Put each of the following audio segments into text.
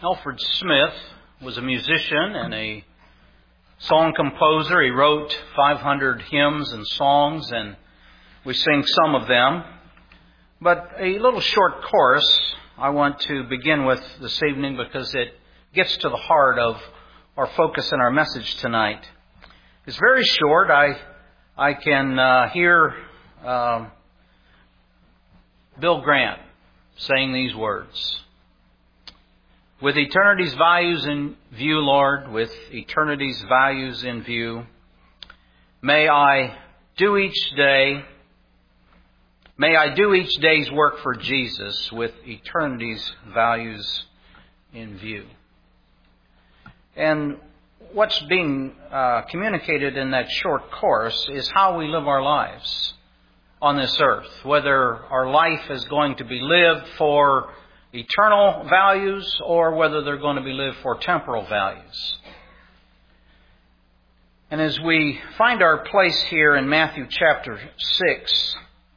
Alfred Smith was a musician and a song composer. He wrote 500 hymns and songs, and we sing some of them. But a little short chorus I want to begin with this evening because it gets to the heart of our focus in our message tonight. It's very short. I can hear Bill Grant saying these words. With eternity's values in view, Lord, with eternity's values in view, may I do each day's work for Jesus with eternity's values in view. And what's being communicated in that short course is how we live our lives on this earth, whether our life is going to be lived for eternal values or whether they're going to be lived for temporal values. And as we find our place here in Matthew chapter 6,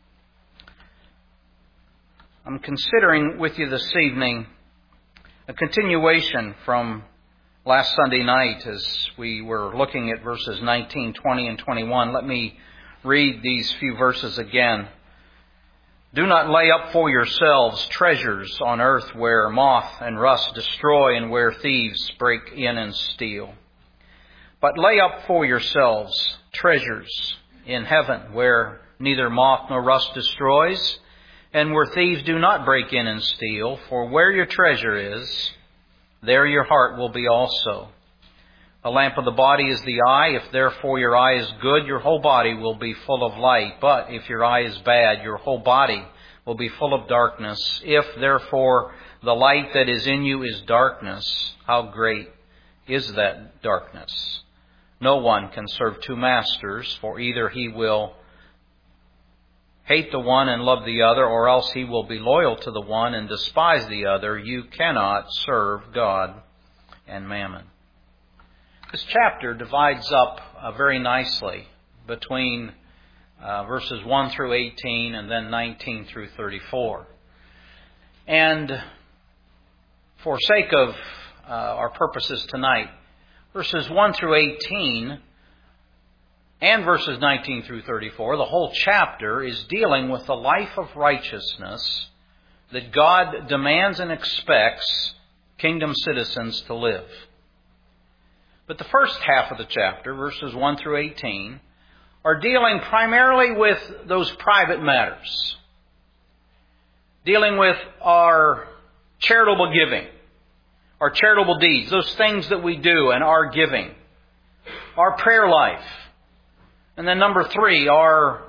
I'm considering with you this evening a continuation from last Sunday night as we were looking at verses 19, 20, and 21. Let me read these few verses again. Do not lay up for yourselves treasures on earth where moth and rust destroy and where thieves break in and steal. But lay up for yourselves treasures in heaven where neither moth nor rust destroys and where thieves do not break in and steal. For where your treasure is, there your heart will be also. The lamp of the body is the eye. If therefore your eye is good, your whole body will be full of light. But if your eye is bad, your whole body will be full of darkness. If therefore the light that is in you is darkness, how great is that darkness? No one can serve two masters, for either he will hate the one and love the other, or else he will be loyal to the one and despise the other. You cannot serve God and mammon. This chapter divides up very nicely between verses 1 through 18 and then 19 through 34. And for sake of our purposes tonight, verses 1 through 18 and verses 19 through 34, the whole chapter is dealing with the life of righteousness that God demands and expects kingdom citizens to live. But the first half of the chapter, verses 1 through 18, are dealing primarily with those private matters. Dealing with our charitable giving, our charitable deeds, those things that we do and our giving, our prayer life. And then number 3, our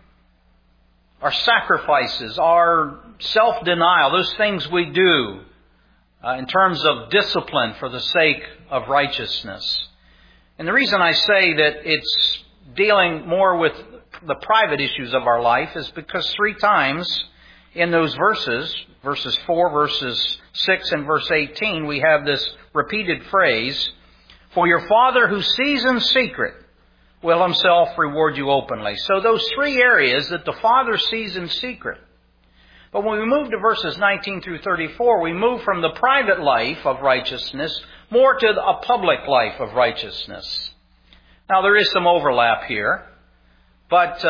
sacrifices, our self-denial, those things we do in terms of discipline for the sake of righteousness. And the reason I say that it's dealing more with the private issues of our life is because 3 times in those verses 4, verses 6, and verse 18, we have this repeated phrase, "For your Father who sees in secret will Himself reward you openly." So those 3 areas that the Father sees in secret. But when we move to verses 19 through 34, we move from the private life of righteousness more to a public life of righteousness. Now, there is some overlap here, but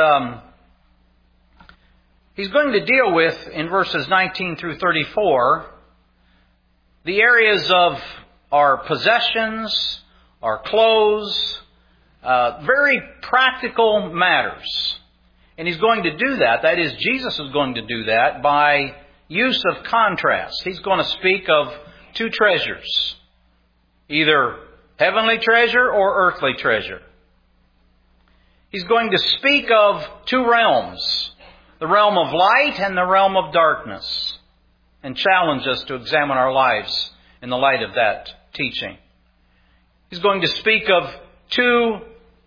he's going to deal with, in verses 19 through 34, the areas of our possessions, our clothes, very practical matters. And he's going to do that. That is, Jesus is going to do that by use of contrast. He's going to speak of 2 treasures, either heavenly treasure or earthly treasure. He's going to speak of 2 realms, the realm of light and the realm of darkness, and challenge us to examine our lives in the light of that teaching. He's going to speak of 2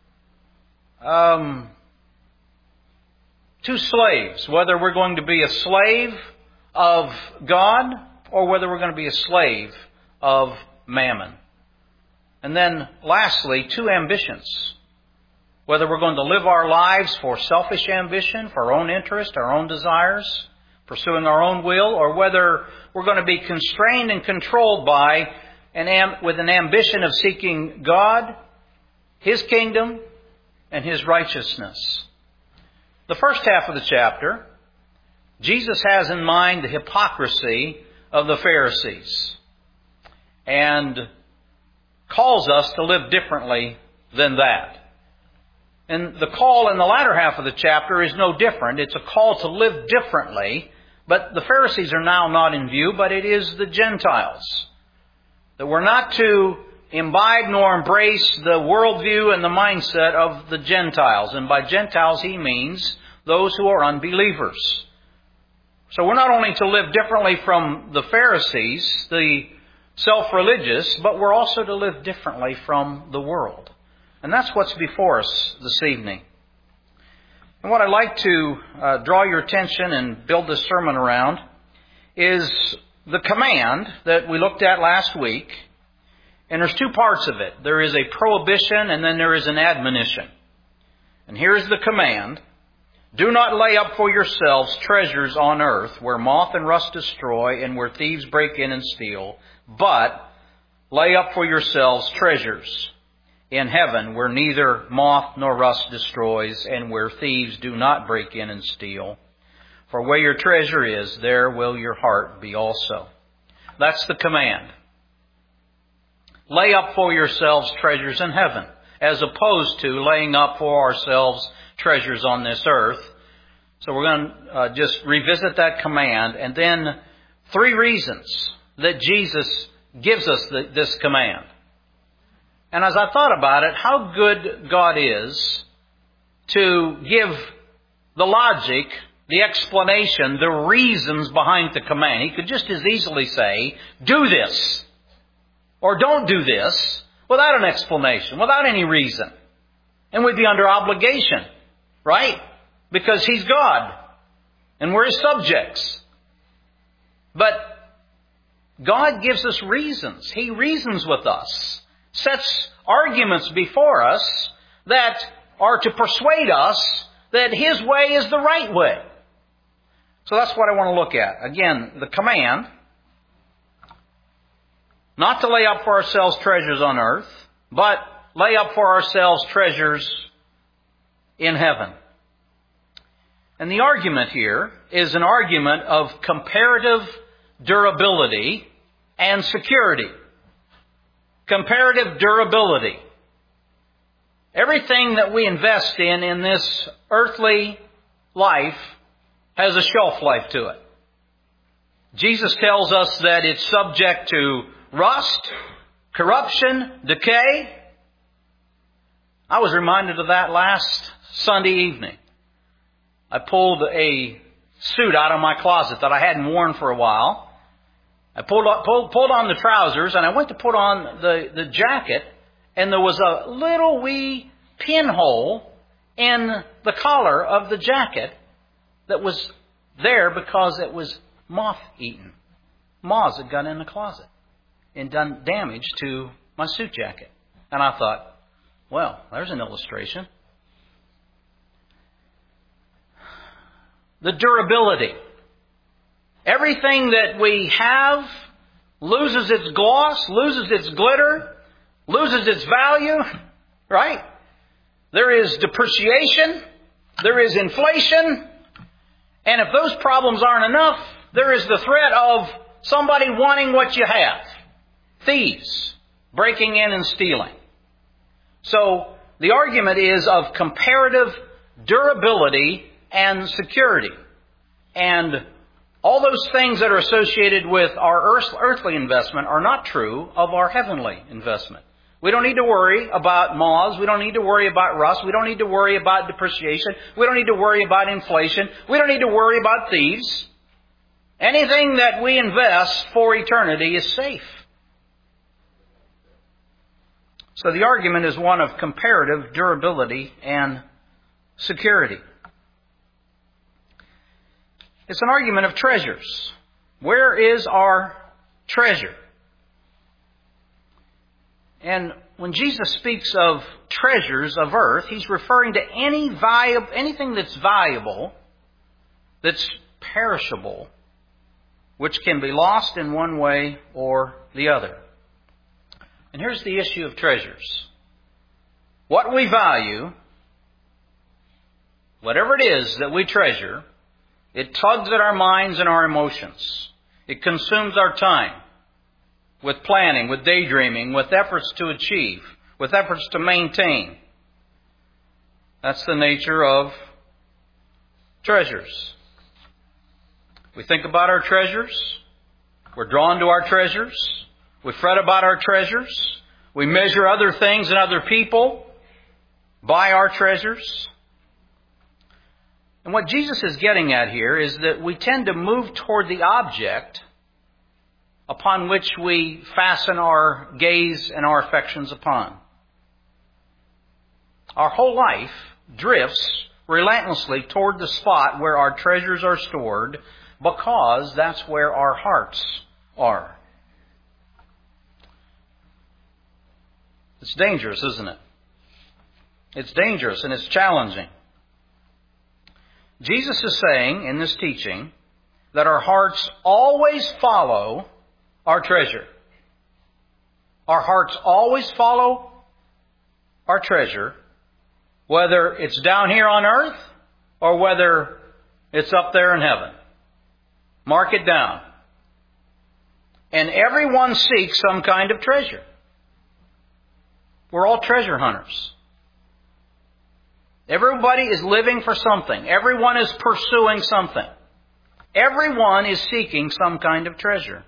slaves, whether we're going to be a slave of God or whether we're going to be a slave of mammon. And then lastly, 2 ambitions, whether we're going to live our lives for selfish ambition, for our own interest, our own desires, pursuing our own will, or whether we're going to be constrained and controlled by with an ambition of seeking God, His kingdom, and His righteousness. The first half of the chapter, Jesus has in mind the hypocrisy of the Pharisees and calls us to live differently than that. And the call in the latter half of the chapter is no different. It's a call to live differently, but the Pharisees are now not in view, but it is the Gentiles. That we're not to imbibe nor embrace the worldview and the mindset of the Gentiles. And by Gentiles he means those who are unbelievers. So we're not only to live differently from the Pharisees, the self-religious, but we're also to live differently from the world. And that's what's before us this evening. And what I'd like to draw your attention and build this sermon around is the command that we looked at last week. And there's two parts of it. There is a prohibition and then there is an admonition. And here's the command. Do not lay up for yourselves treasures on earth where moth and rust destroy and where thieves break in and steal, but lay up for yourselves treasures in heaven where neither moth nor rust destroys and where thieves do not break in and steal. For where your treasure is, there will your heart be also. That's the command. Lay up for yourselves treasures in heaven, as opposed to laying up for ourselves treasures on this earth. So we're going to just revisit that command, and then three reasons that Jesus gives us this command. And as I thought about it, how good God is to give the logic, the explanation, the reasons behind the command. He could just as easily say, do this, or don't do this, without an explanation, without any reason. And we'd be under obligation, right? Because He's God, and we're His subjects. But God gives us reasons. He reasons with us, sets arguments before us that are to persuade us that His way is the right way. So that's what I want to look at. Again, the command, not to lay up for ourselves treasures on earth, but lay up for ourselves treasures in heaven. And the argument here is an argument of comparative durability and security. Comparative durability. Everything that we invest in this earthly life has a shelf life to it. Jesus tells us that it's subject to rust, corruption, decay. I was reminded of that last Sunday evening. I pulled a suit out of my closet that I hadn't worn for a while. I pulled on the trousers, and I went to put on the jacket, and there was a little wee pinhole in the collar of the jacket that was there because it was moth-eaten. Moths had got in the closet and done damage to my suit jacket. And I thought, well, there's an illustration. The durability. Everything that we have loses its gloss, loses its glitter, loses its value, right? There is depreciation, there is inflation, and if those problems aren't enough, there is the threat of somebody wanting what you have. Thieves breaking in and stealing. So the argument is of comparative durability and security. And all those things that are associated with our earthly investment are not true of our heavenly investment. We don't need to worry about moths. We don't need to worry about rust. We don't need to worry about depreciation. We don't need to worry about inflation. We don't need to worry about thieves. Anything that we invest for eternity is safe. So the argument is one of comparative durability and security. It's an argument of treasures. Where is our treasure? And when Jesus speaks of treasures of earth, He's referring to anything that's valuable, that's perishable, which can be lost in one way or the other. And here's the issue of treasures. What we value, whatever it is that we treasure, it tugs at our minds and our emotions. It consumes our time with planning, with daydreaming, with efforts to achieve, with efforts to maintain. That's the nature of treasures. We think about our treasures. We're drawn to our treasures. We fret about our treasures. We measure other things and other people by our treasures. And what Jesus is getting at here is that we tend to move toward the object upon which we fasten our gaze and our affections upon. Our whole life drifts relentlessly toward the spot where our treasures are stored, because that's where our hearts are. It's dangerous, isn't it? It's dangerous and it's challenging. Jesus is saying in this teaching that our hearts always follow our treasure. Our hearts always follow our treasure, whether it's down here on earth or whether it's up there in heaven. Mark it down. And everyone seeks some kind of treasure. We're all treasure hunters. Everybody is living for something. Everyone is pursuing something. Everyone is seeking some kind of treasure.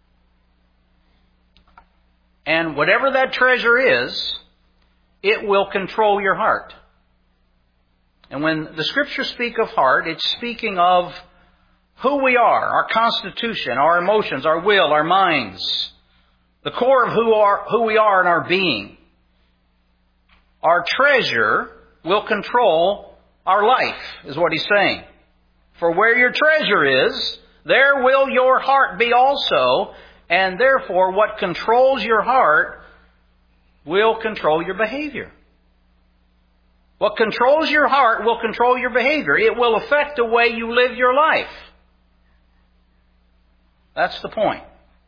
And whatever that treasure is, it will control your heart. And when the Scriptures speak of heart, it's speaking of who we are, our constitution, our emotions, our will, our minds, the core of who we are in our being. Our treasure will control our life, is what he's saying. For where your treasure is, there will your heart be also, and therefore what controls your heart will control your behavior. What controls your heart will control your behavior. It will affect the way you live your life. That's the point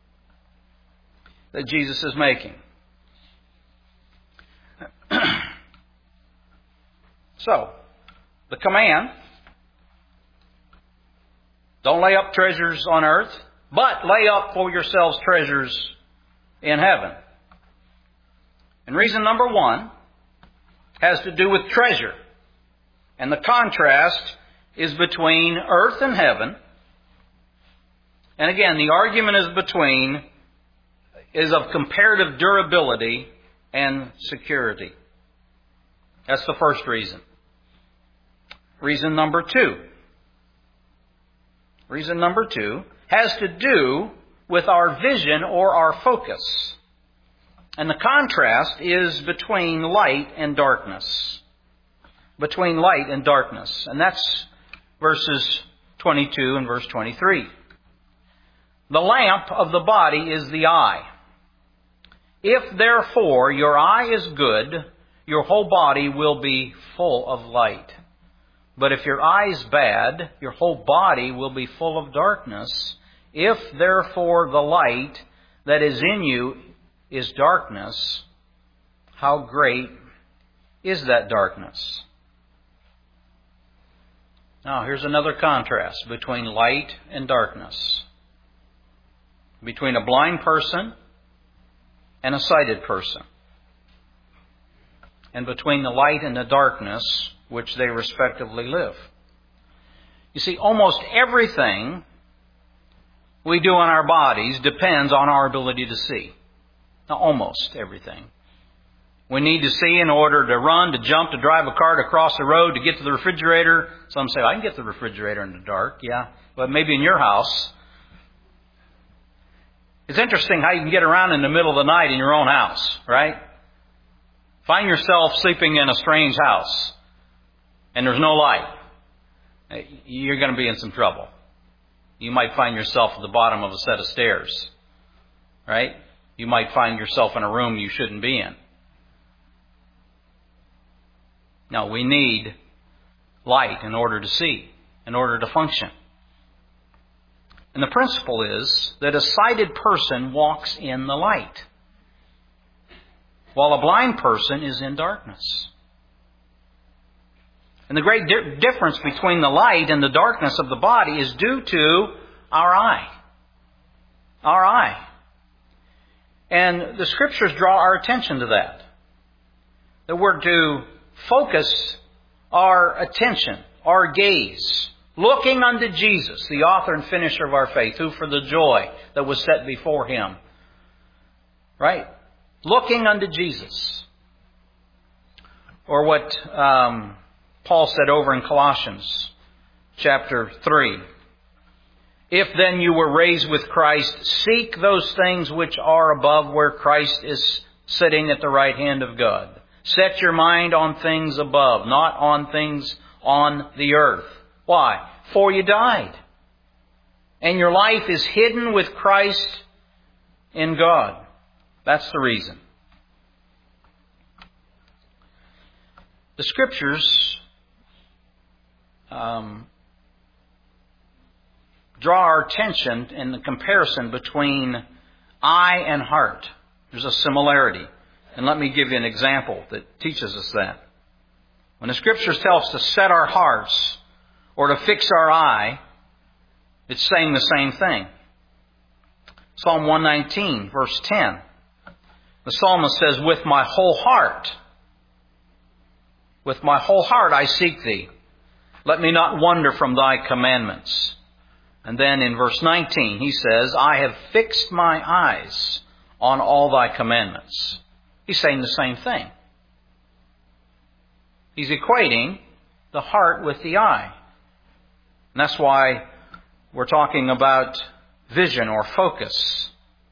that Jesus is making. So, the command, don't lay up treasures on earth, but lay up for yourselves treasures in heaven. And reason number one has to do with treasure. And the contrast is between earth and heaven. And again, the argument is of comparative durability and security. That's the first reason. Reason number two has to do with our vision or our focus. And the contrast is between light and darkness. Between light and darkness. And that's verses 22 and verse 23. The lamp of the body is the eye. If therefore your eye is good, your whole body will be full of light. But if your eye is bad, your whole body will be full of darkness. If therefore the light that is in you is darkness, how great is that darkness? Now, here's another contrast between light and darkness. Between a blind person and a sighted person. And between the light and the darkness which they respectively live. You see, almost everything we do on our bodies depends on our ability to see. Now, almost everything. We need to see in order to run, to jump, to drive a car, to cross the road, to get to the refrigerator. Some say, I can get to the refrigerator in the dark. Yeah, but maybe in your house. It's interesting how you can get around in the middle of the night in your own house, right? Find yourself sleeping in a strange house and there's no light. You're going to be in some trouble. You might find yourself at the bottom of a set of stairs, right? You might find yourself in a room you shouldn't be in. Now, we need light in order to see, in order to function. And the principle is that a sighted person walks in the light, while a blind person is in darkness. And the great difference between the light and the darkness of the body is due to our eye. Our eye. And the Scriptures draw our attention to that. That we're to focus our attention, our gaze, looking unto Jesus, the author and finisher of our faith, who for the joy that was set before Him. Right? Looking unto Jesus. Or what Paul said over in Colossians chapter 3. If then you were raised with Christ, seek those things which are above, where Christ is sitting at the right hand of God. Set your mind on things above, not on things on the earth. Why? For you died, and your life is hidden with Christ in God. That's the reason. The Scriptures draw our attention in the comparison between eye and heart. There's a similarity. And let me give you an example that teaches us that. When the Scriptures tell us to set our hearts or to fix our eye, it's saying the same thing. Psalm 119, verse 10. The psalmist says, with my whole heart I seek Thee. Let me not wander from Thy commandments. And then in verse 19, he says, I have fixed my eyes on all Thy commandments. He's saying the same thing. He's equating the heart with the eye. And that's why we're talking about vision or focus.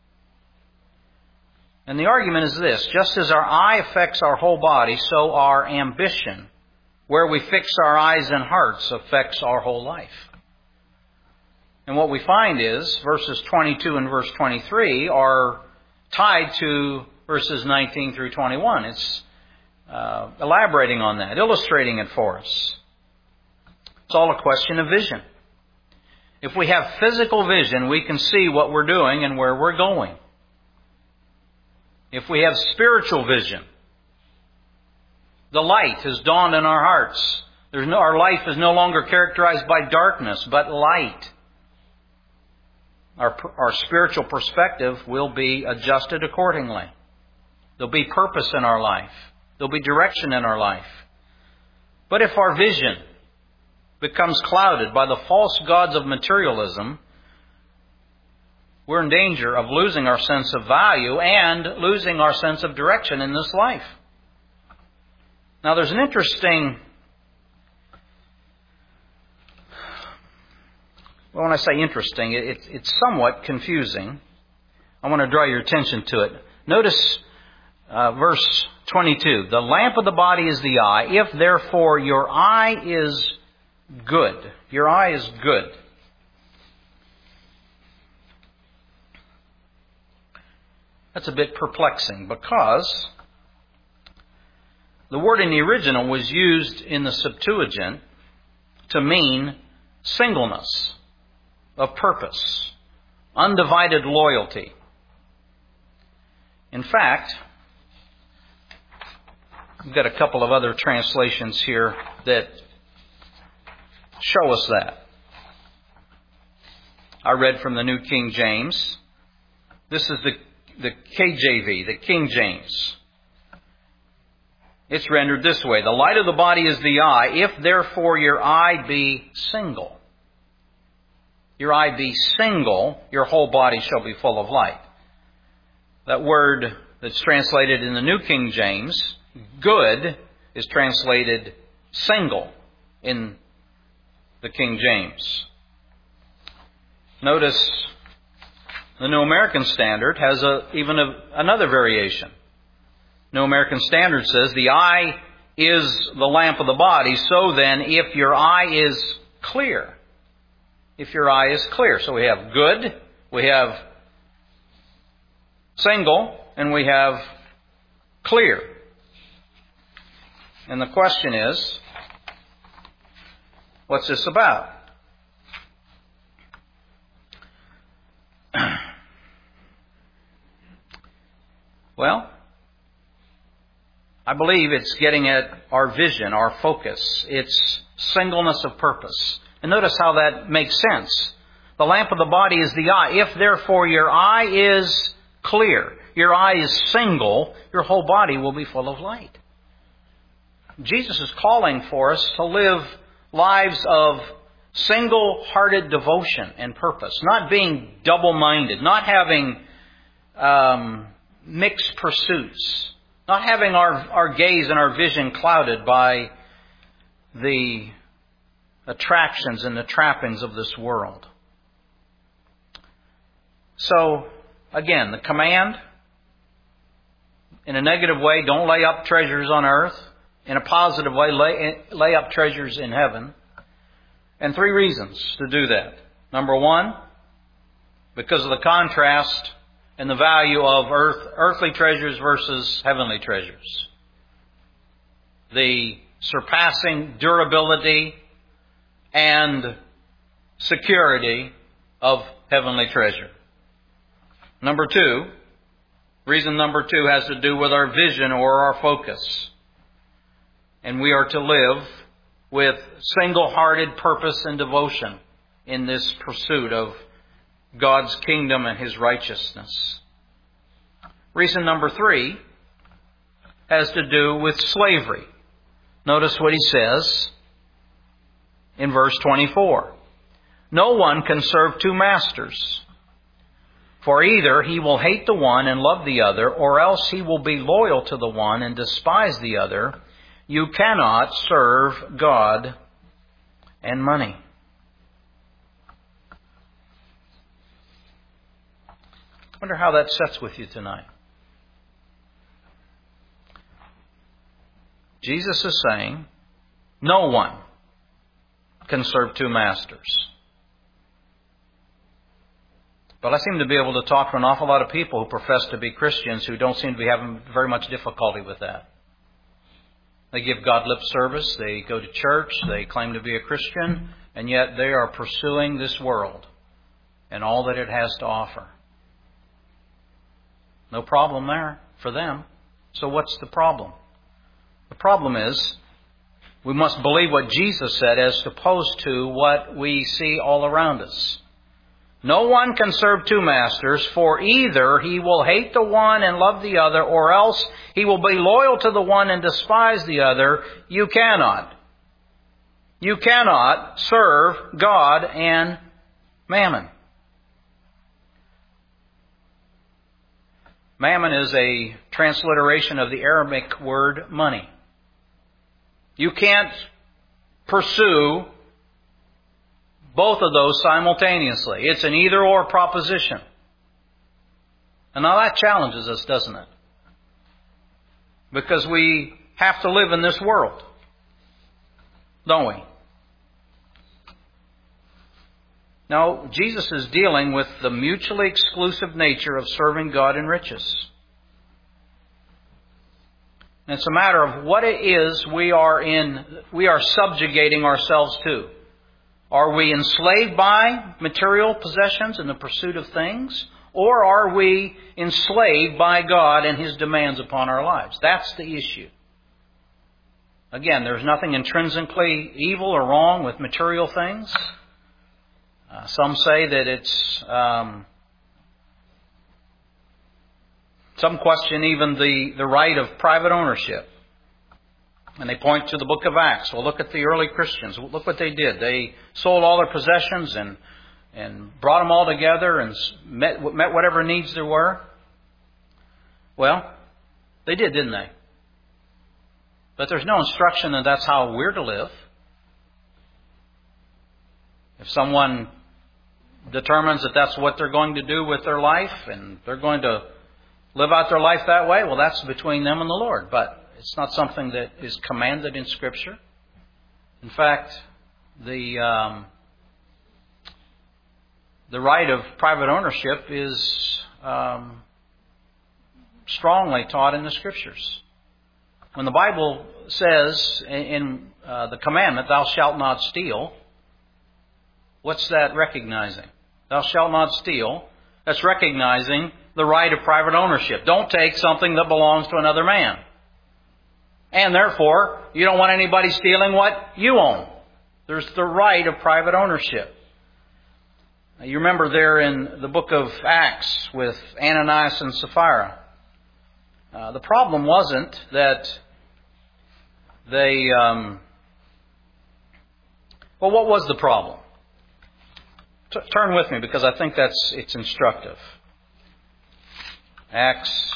And the argument is this: just as our eye affects our whole body, so our ambition, where we fix our eyes and hearts, affects our whole life. And what we find is verses 22 and verse 23 are tied to verses 19 through 21. It's elaborating on that, illustrating it for us. It's all a question of vision. If we have physical vision, we can see what we're doing and where we're going. If we have spiritual vision, the light has dawned in our hearts. Our life is no longer characterized by darkness, but light. Our spiritual perspective will be adjusted accordingly. There'll be purpose in our life. There'll be direction in our life. But if our vision becomes clouded by the false gods of materialism, we're in danger of losing our sense of value and losing our sense of direction in this life. Now, there's an interesting... Well, when I say interesting, it's somewhat confusing. I want to draw your attention to it. Notice verse 22. The lamp of the body is the eye. If therefore your eye is good. Your eye is good. That's a bit perplexing because the word in the original was used in the Septuagint to mean singleness of purpose, undivided loyalty. In fact, we've got a couple of other translations here that show us that. I read from the New King James. This is the KJV, the King James. It's rendered this way: the light of the body is the eye. If therefore your eye be single, your eye be single, your whole body shall be full of light. That word that's translated in the New King James, good, is translated single in the King James. Notice the New American Standard has another variation. New American Standard says, the eye is the lamp of the body, so then if your eye is clear. If your eye is clear. So we have good, we have single, and we have clear. And the question is, what's this about? Well, I believe it's getting at our vision, our focus. It's singleness of purpose. And notice how that makes sense. The lamp of the body is the eye. If therefore your eye is clear, your eye is single, your whole body will be full of light. Jesus is calling for us to live lives of single-hearted devotion and purpose, not being double-minded, not having mixed pursuits, not having our gaze and our vision clouded by the attractions and the trappings of this world. So, again, the command, in a negative way, don't lay up treasures on earth. In a positive way, lay up treasures in heaven. And 3 reasons to do that. Number 1, because of the contrast and the value of earthly treasures versus heavenly treasures. The surpassing durability and security of heavenly treasure. Number 2, reason number 2 has to do with our vision or our focus. And we are to live with single-hearted purpose and devotion in this pursuit of God's kingdom and His righteousness. Reason number 3 has to do with slavery. Notice what he says in verse 24. No one can serve 2 masters. For either he will hate the one and love the other, or else he will be loyal to the one and despise the other. You cannot serve God and money. I wonder how that sets with you tonight. Jesus is saying, no one can serve 2 masters. But I seem to be able to talk to an awful lot of people who profess to be Christians who don't seem to be having very much difficulty with that. They give God lip service, they go to church, they claim to be a Christian, and yet they are pursuing this world and all that it has to offer. No problem there for them. So what's the problem? The problem is we must believe what Jesus said as opposed to what we see all around us. No one can serve 2 masters, for either he will hate the one and love the other, or else he will be loyal to the one and despise the other. You cannot. You cannot serve God and mammon. Mammon is a transliteration of the Aramaic word money. You can't pursue both of those simultaneously. It's an either-or proposition. And now that challenges us, doesn't it? Because we have to live in this world, don't we? Now, Jesus is dealing with the mutually exclusive nature of serving God and riches. And it's a matter of what it is we are subjugating ourselves to. Are we enslaved by material possessions in the pursuit of things? Or are we enslaved by God and His demands upon our lives? That's the issue. Again, there's nothing intrinsically evil or wrong with material things. Some say that it's... some question even the right of private ownership. And they point to the book of Acts. Well, look at the early Christians. Look what they did. They sold all their possessions and brought them all together and met whatever needs there were. Well, they did, didn't they? But there's no instruction that that's how we're to live. If someone determines that that's what they're going to do with their life and they're going to live out their life that way, well, that's between them and the Lord. But it's not something that is commanded in Scripture. In fact, the right of private ownership is strongly taught in the Scriptures. When the Bible says in the commandment, thou shalt not steal, what's that recognizing? Thou shalt not steal. That's recognizing the right of private ownership. Don't take something that belongs to another man. And therefore, you don't want anybody stealing what you own. There's the right of private ownership. Now, you remember there in the book of Acts with Ananias and Sapphira. The problem wasn't that they... well, what was the problem? Turn with me because I think it's instructive. Acts.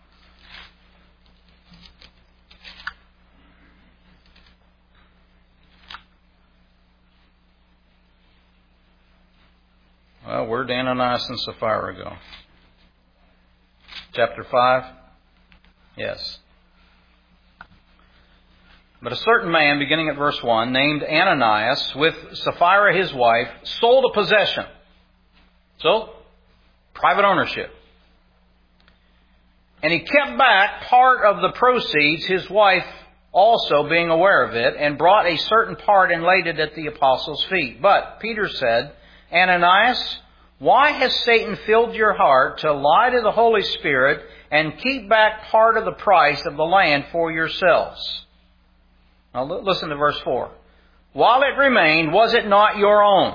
Well, where'd Ananias and Sapphira go? Chapter 5? Yes. But a certain man, beginning at verse 1, named Ananias, with Sapphira his wife, sold a possession. So, private ownership. And he kept back part of the proceeds, his wife also being aware of it, and brought a certain part and laid it at the apostles' feet. But Peter said, Ananias, why has Satan filled your heart to lie to the Holy Spirit and keep back part of the price of the land for yourselves? Now listen to verse 4. While it remained, was it not your own?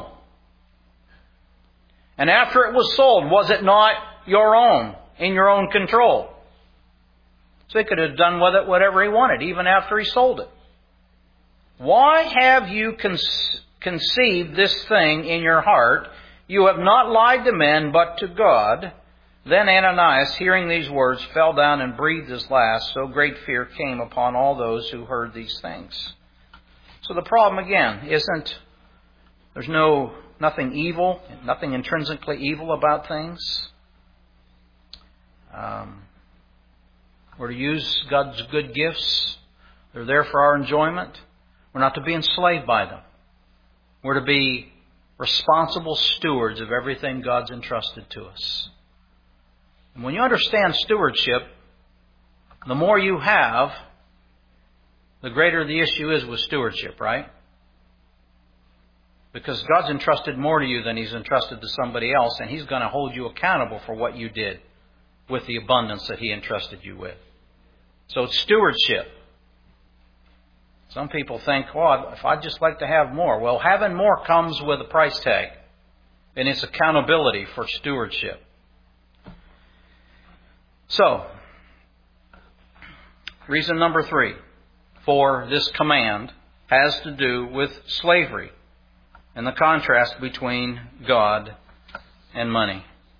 And after it was sold, was it not your own, in your own control? So he could have done with it whatever he wanted, even after he sold it. Why have you conceived this thing in your heart? You have not lied to men, but to God. Then Ananias, hearing these words, fell down and breathed his last. So great fear came upon all those who heard these things. So the problem again isn't, there's nothing evil, nothing intrinsically evil about things. We're to use God's good gifts. They're there for our enjoyment. We're not to be enslaved by them. We're to be responsible stewards of everything God's entrusted to us. And when you understand stewardship, the more you have, the greater the issue is with stewardship, right? Because God's entrusted more to you than He's entrusted to somebody else, and He's going to hold you accountable for what you did with the abundance that He entrusted you with. So it's stewardship. Some people think, well, if I'd just like to have more. Well, having more comes with a price tag, and it's accountability for stewardship. So, reason number 3 for this command has to do with slavery and the contrast between God and money.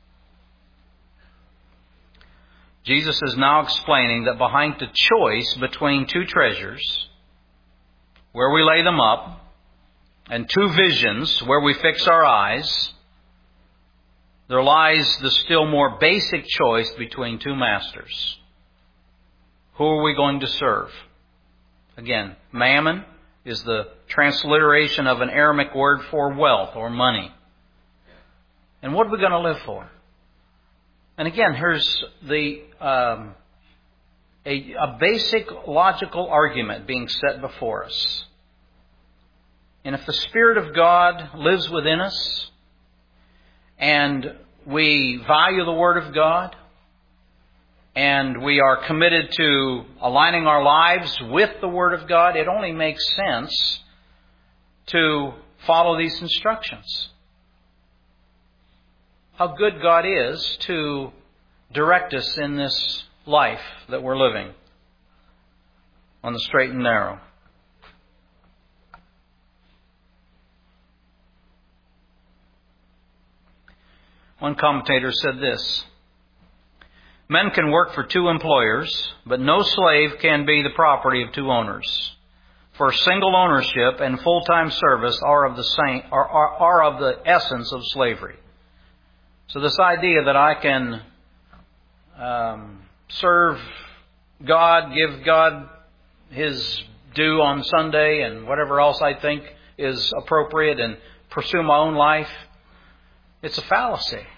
Jesus is now explaining that behind the choice between two treasures, where we lay them up, and two visions, where we fix our eyes, there lies the still more basic choice between two masters. Who are we going to serve? Again, mammon is the transliteration of an Aramaic word for wealth or money. And what are we going to live for? And again, here's a basic logical argument being set before us. And if the Spirit of God lives within us, and we value the Word of God, and we are committed to aligning our lives with the Word of God, it only makes sense to follow these instructions. How good God is to direct us in this life that we're living on the straight and narrow. One commentator said this: men can work for two employers, but no slave can be the property of two owners. For single ownership and full-time service are of the essence of slavery. So this idea that I can serve God, give God His due on Sunday and whatever else I think is appropriate and pursue my own life, it's a fallacy.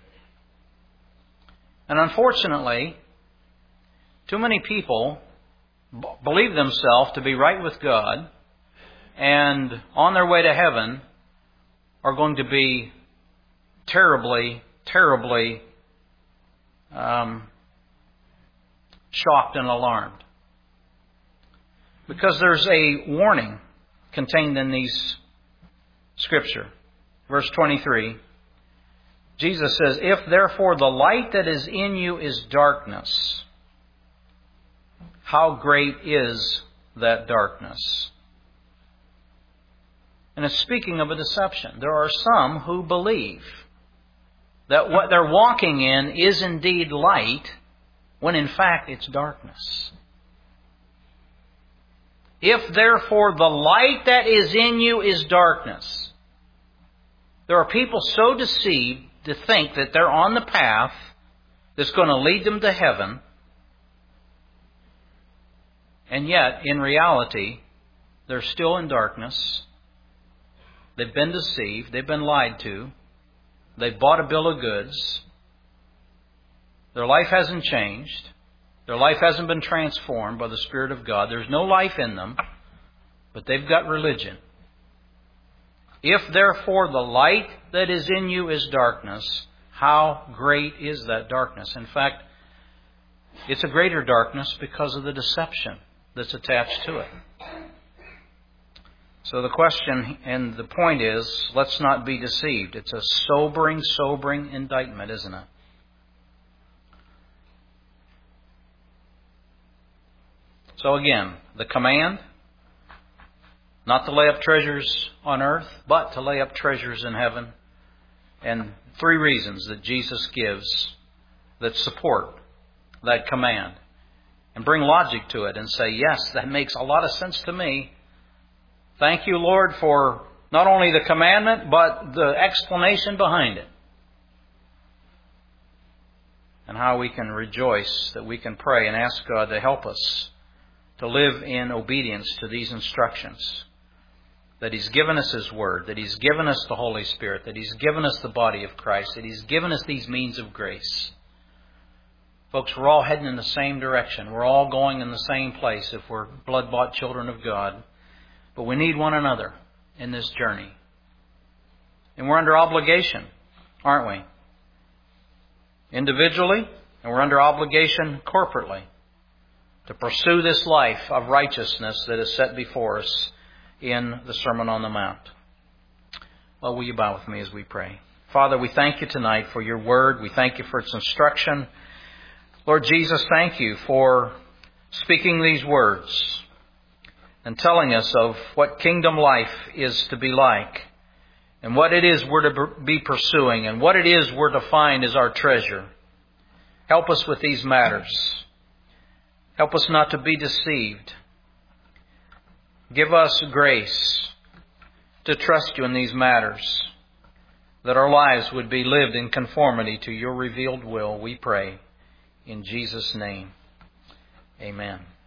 And unfortunately, too many people believe themselves to be right with God and on their way to heaven are going to be terribly terribly shocked and alarmed. Because there's a warning contained in these Scripture. Verse 23, Jesus says, "If therefore the light that is in you is darkness, how great is that darkness?" And it's speaking of a deception. There are some who believe that what they're walking in is indeed light, when in fact it's darkness. If therefore the light that is in you is darkness. There are people so deceived to think that they're on the path that's going to lead them to heaven. And yet, in reality, they're still in darkness. They've been deceived. They've been lied to. They've bought a bill of goods. Their life hasn't changed. Their life hasn't been transformed by the Spirit of God. There's no life in them, but they've got religion. If therefore the light that is in you is darkness, how great is that darkness? In fact, it's a greater darkness because of the deception that's attached to it. So the question and the point is, let's not be deceived. It's a sobering indictment, isn't it? So again, the command, not to lay up treasures on earth, but to lay up treasures in heaven. And 3 reasons that Jesus gives that support that command. And bring logic to it and say, yes, that makes a lot of sense to me. Thank you, Lord, for not only the commandment, but the explanation behind it. And how we can rejoice that we can pray and ask God to help us to live in obedience to these instructions. That He's given us His Word, that He's given us the Holy Spirit, that He's given us the body of Christ, that He's given us these means of grace. Folks, we're all heading in the same direction. We're all going in the same place if we're blood-bought children of God. But we need one another in this journey. And we're under obligation, aren't we? Individually, and we're under obligation corporately to pursue this life of righteousness that is set before us in the Sermon on the Mount. Well, will you bow with me as we pray? Father, we thank you tonight for your word. We thank you for its instruction. Lord Jesus, thank you for speaking these words and telling us of what kingdom life is to be like and what it is we're to be pursuing and what it is we're to find as our treasure. Help us with these matters. Help us not to be deceived. Give us grace to trust you in these matters, that our lives would be lived in conformity to your revealed will, we pray. In Jesus' name, amen.